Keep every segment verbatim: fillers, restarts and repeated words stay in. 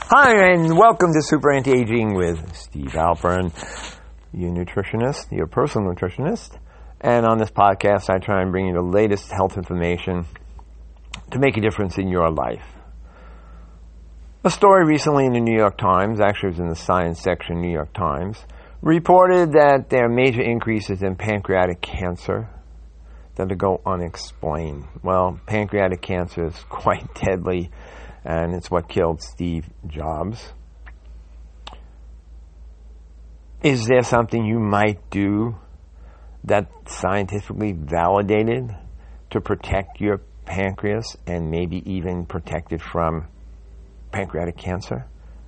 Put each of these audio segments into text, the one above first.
Hi, and welcome to Super Anti-Aging with Steve Alpern, your nutritionist, your personal nutritionist. And on this podcast, I try and bring you the latest health information to make a difference in your life. A story recently in the New York Times, actually it was in the science section of New York Times, reported that there are major increases in pancreatic cancer that go unexplained. Well, pancreatic cancer is quite deadly, and it's what killed Steve Jobs. Is there something you might do that's scientifically validated to protect your pancreas and maybe even protect it from pancreatic cancer?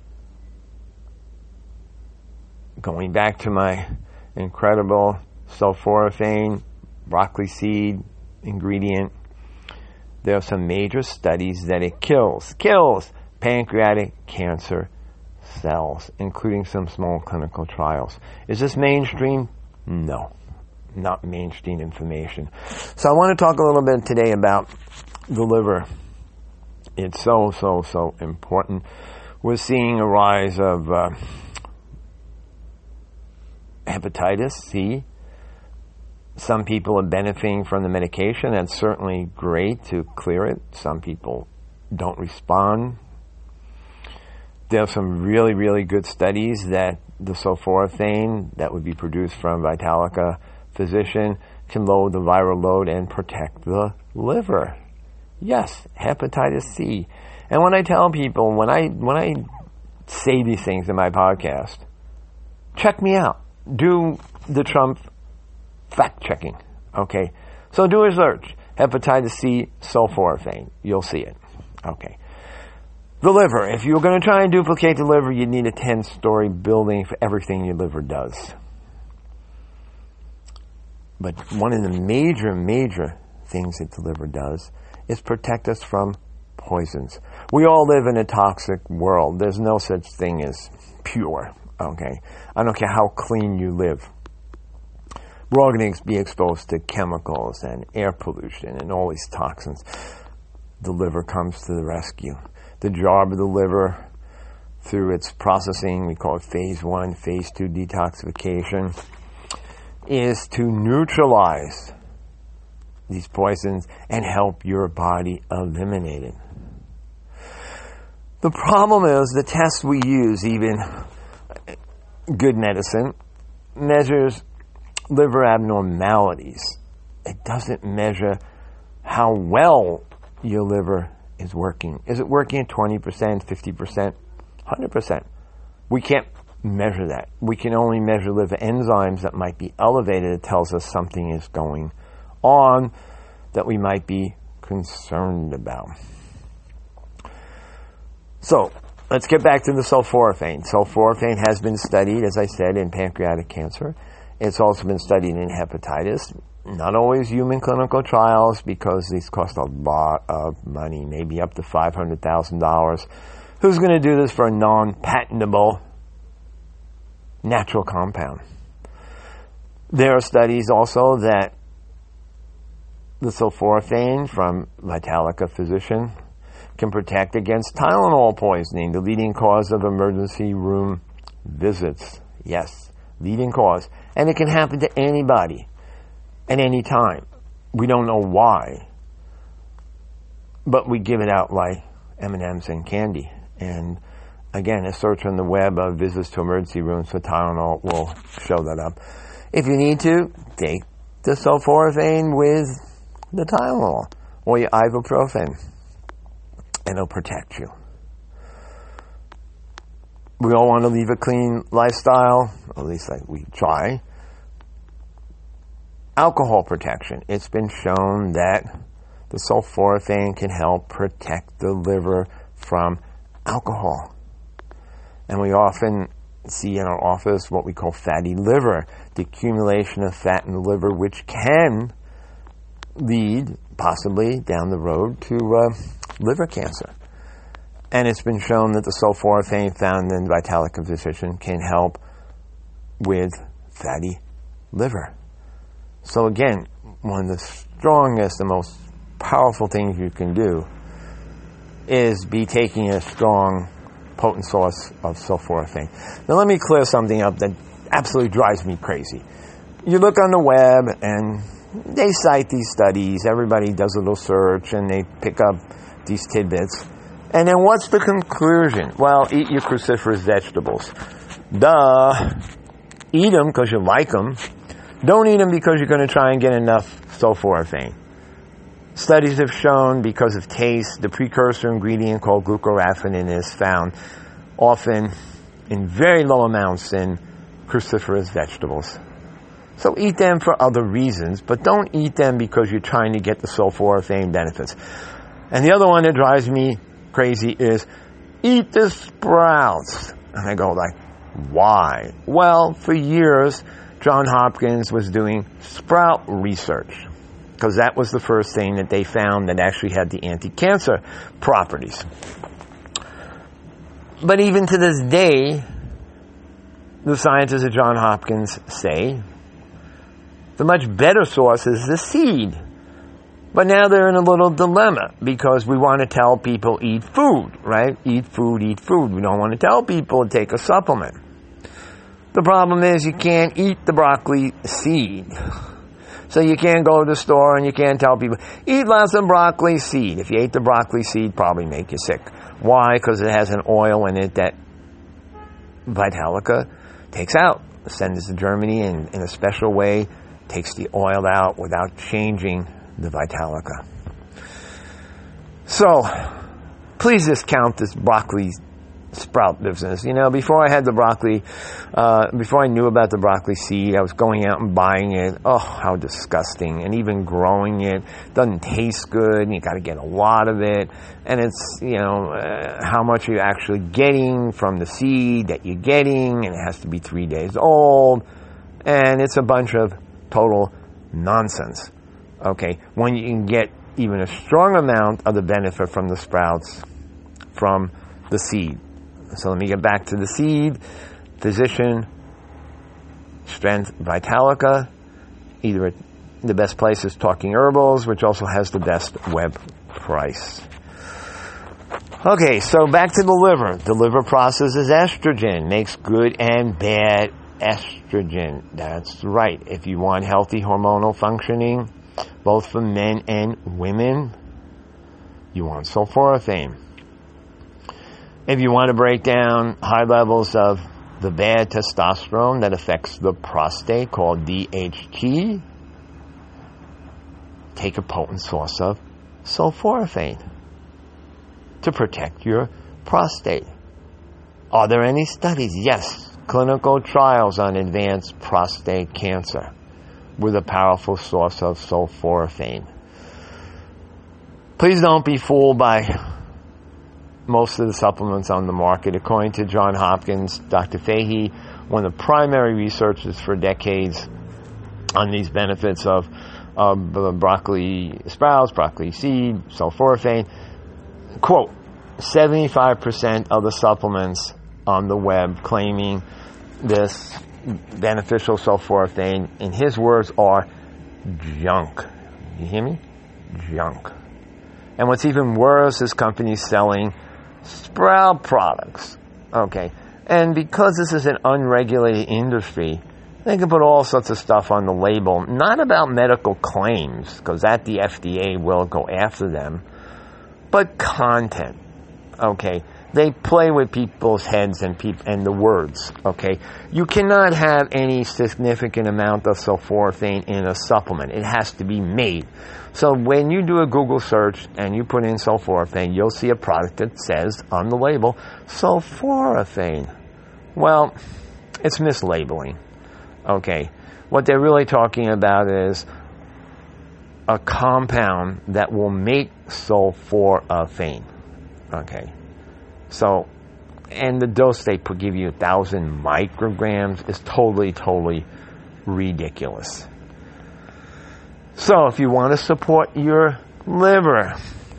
Going back to my incredible sulforaphane broccoli seed ingredient, there are some major studies that it kills, kills pancreatic cancer cells, including some small clinical trials. Is this mainstream? No, not mainstream information. So I want to talk a little bit today about the liver. It's so, so, so important. We're seeing a rise of uh, hepatitis C. Some people are benefiting from the medication. That's certainly great to clear it. Some people don't respond. There are some really, really good studies that the sulforaphane that would be produced from Vitalica Physician can lower the viral load and protect the liver. Yes, hepatitis C. And when I tell people, when I when I say these things in my podcast, check me out. Do the Trump fact-checking, okay? So do a search, hepatitis C, sulforaphane. You'll see it, okay? The liver. If you're going to try and duplicate the liver, you need a ten-story building for everything your liver does. But one of the major, major things that the liver does is protect us from poisons. We all live in a toxic world. There's no such thing as pure, okay? I don't care how clean you live. We're all going to be exposed to chemicals and air pollution and all these toxins. The liver comes to the rescue. The job of the liver, through its processing, we call it phase one, phase two detoxification, is to neutralize these poisons and help your body eliminate it. The problem is the tests we use, even good medicine, measures liver abnormalities. It doesn't measure how well your liver is working. Is it working at twenty percent, fifty percent, one hundred percent? We can't measure that. We can only measure liver enzymes that might be elevated. It tells us something is going on that we might be concerned about. So, let's get back to the sulforaphane. Sulforaphane has been studied, as I said, in pancreatic cancer. It's also been studied in hepatitis. Not always human clinical trials because these cost a lot of money, maybe up to five hundred thousand dollars. Who's going to do this for a non-patentable natural compound? There are studies also that the sulforaphane from Vitalica Physician can protect against Tylenol poisoning, the leading cause of emergency room visits. Yes, leading cause. And it can happen to anybody at any time. We don't know why, but we give it out like M and M's and candy. And again, a search on the web of visits to emergency rooms for Tylenol will show that up. If you need to, take the sulforaphane with the Tylenol or your ibuprofen, and it'll protect you. We all want to leave a clean lifestyle, at least like we try. Alcohol protection. It's been shown that the sulforaphane can help protect the liver from alcohol. And we often see in our office what we call fatty liver, the accumulation of fat in the liver, which can lead, possibly down the road, to uh, liver cancer. And it's been shown that the sulforaphane found in Vitalica Physician can help with fatty liver. So again, one of the strongest and most powerful things you can do is be taking a strong potent source of sulforaphane. Now let me clear something up that absolutely drives me crazy. You look on the web and they cite these studies. Everybody does a little search and they pick up these tidbits. And then what's the conclusion? Well, eat your cruciferous vegetables. Duh. Eat them because you like them. Don't eat them because you're going to try and get enough sulforaphane. Studies have shown because of taste, the precursor ingredient called glucoraphanin is found often in very low amounts in cruciferous vegetables. So eat them for other reasons, but don't eat them because you're trying to get the sulforaphane benefits. And the other one that drives me crazy is eat the sprouts. And I go like, why? Well, for years, Johns Hopkins was doing sprout research because that was the first thing that they found that actually had the anti-cancer properties. But even to this day, the scientists at Johns Hopkins say the much better source is the seed. But now they're in a little dilemma because we want to tell people eat food, right? Eat food, eat food. We don't want to tell people to take a supplement. The problem is you can't eat the broccoli seed. So you can't go to the store and you can't tell people, eat lots of broccoli seed. If you ate the broccoli seed, probably make you sick. Why? Because it has an oil in it that Vitalica takes out. Sends it to Germany and in a special way takes the oil out without changing the Vitalica. So, please discount this broccoli sprout business. You know, before I had the broccoli, uh, before I knew about the broccoli seed, I was going out and buying it. Oh, how disgusting. And even growing it doesn't taste good, and you got to get a lot of it. And it's, you know, uh, how much you're actually getting from the seed that you're getting, and it has to be three days old. And it's a bunch of total nonsense. Okay, when you can get even a strong amount of the benefit from the sprouts from the seed. So let me get back to the seed. Physician Strength Vitalica. Either at the best place is Talking Herbals, which also has the best web price. Okay, so back to the liver. The liver processes estrogen, makes good and bad estrogen. That's right. If you want healthy hormonal functioning, both for men and women, you want sulforaphane. If you want to break down high levels of the bad testosterone that affects the prostate, called D H T, take a potent source of sulforaphane to protect your prostate. Are there any studies? Yes. Clinical trials on advanced prostate cancer with a powerful source of sulforaphane. Please don't be fooled by most of the supplements on the market. According to Johns Hopkins, Doctor Fahey, one of the primary researchers for decades on these benefits of, of broccoli sprouts, broccoli seed, sulforaphane, quote, seventy-five percent of the supplements on the web claiming this beneficial sulforaphane, in his words, are junk. You hear me? Junk. And what's even worse is companies selling sprout products. Okay. And because this is an unregulated industry, they can put all sorts of stuff on the label, not about medical claims, because that the F D A will go after them, but content. Okay. They play with people's heads and peop- and the words, okay? You cannot have any significant amount of sulforaphane in a supplement. It has to be made. So when you do a Google search and you put in sulforaphane, you'll see a product that says on the label, sulforaphane. Well, it's mislabeling, okay? What they're really talking about is a compound that will make sulforaphane, okay? So, and the dose they put, give you a thousand micrograms is totally, totally ridiculous. So, if you want to support your liver,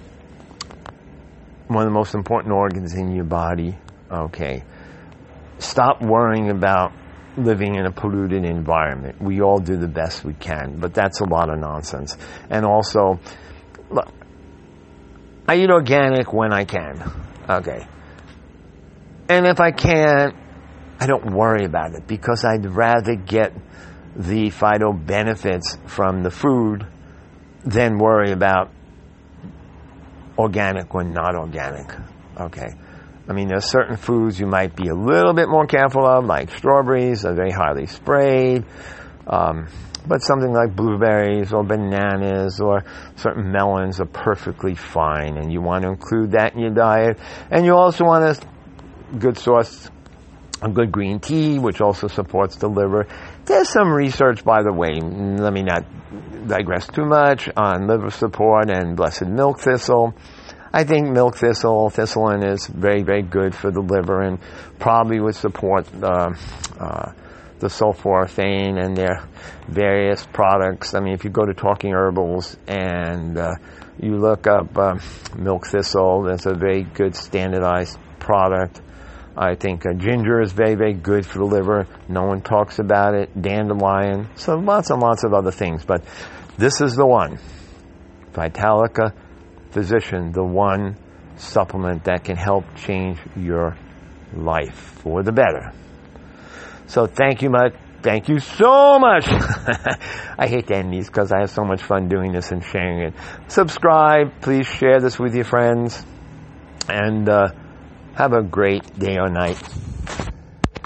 one of the most important organs in your body, okay, stop worrying about living in a polluted environment. We all do the best we can, but that's a lot of nonsense. And also, look, I eat organic when I can, okay. And if I can't, I don't worry about it because I'd rather get the phyto benefits from the food than worry about organic or not organic. Okay. I mean, there's certain foods you might be a little bit more careful of, like strawberries are very highly sprayed. Um, but something like blueberries or bananas or certain melons are perfectly fine, and you want to include that in your diet. And you also want a good source, a good green tea, which also supports the liver. There's some research, by the way, let me not digress too much, on liver support and blessed milk thistle. I think milk thistle, thistlein is very, very good for the liver and probably would support uh, uh, the sulforaphane and their various products. I mean, if you go to Talking Herbals and uh, you look up uh, milk thistle, that's a very good standardized product. I think uh, ginger is very, very good for the liver. No one talks about it. Dandelion. So lots and lots of other things. But this is the one. Vitalica Physician, the one supplement that can help change your life for the better. So thank you much. Thank you so much. I hate to end these because I have so much fun doing this and sharing it. Subscribe. Please share this with your friends. And uh, have a great day or night.